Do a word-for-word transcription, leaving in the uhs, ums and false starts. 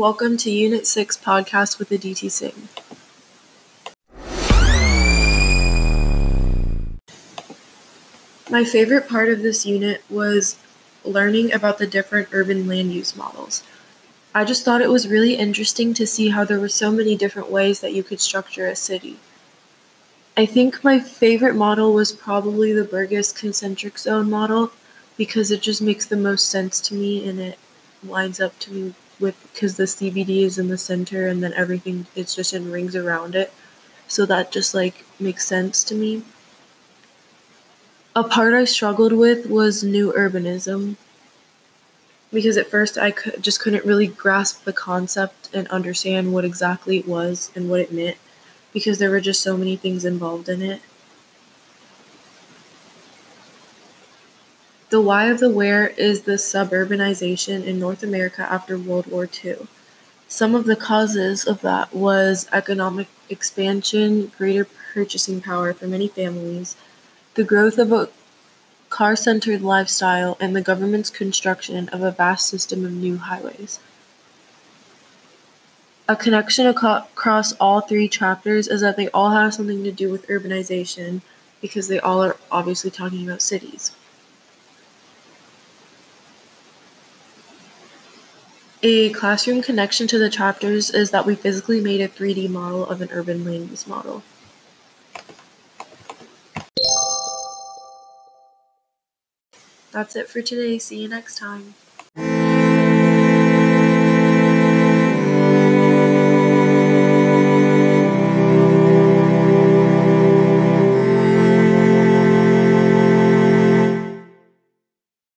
Welcome to Unit six Podcast with Aditi Singh. My favorite part of this unit was learning about the different urban land use models. I just thought it was really interesting to see how there were so many different ways that you could structure a city. I think my favorite model was probably the Burgess concentric zone model because it just makes the most sense to me and it lines up to me with because the C B D is in the center and then everything it's just in rings around it. So that just like makes sense to me. A part I struggled with was new urbanism because at first I could, just couldn't really grasp the concept and understand what exactly it was and what it meant because there were just so many things involved in it. The why of the where is the suburbanization in North America after World War Two. Some of the causes of that was economic expansion, greater purchasing power for many families, the growth of a car-centered lifestyle, and the government's construction of a vast system of new highways. A connection aco- across all three chapters is that they all have something to do with urbanization because they all are obviously talking about cities. A classroom connection to the chapters is that we physically made a three D model of an urban land use model. That's it for today. See you next time.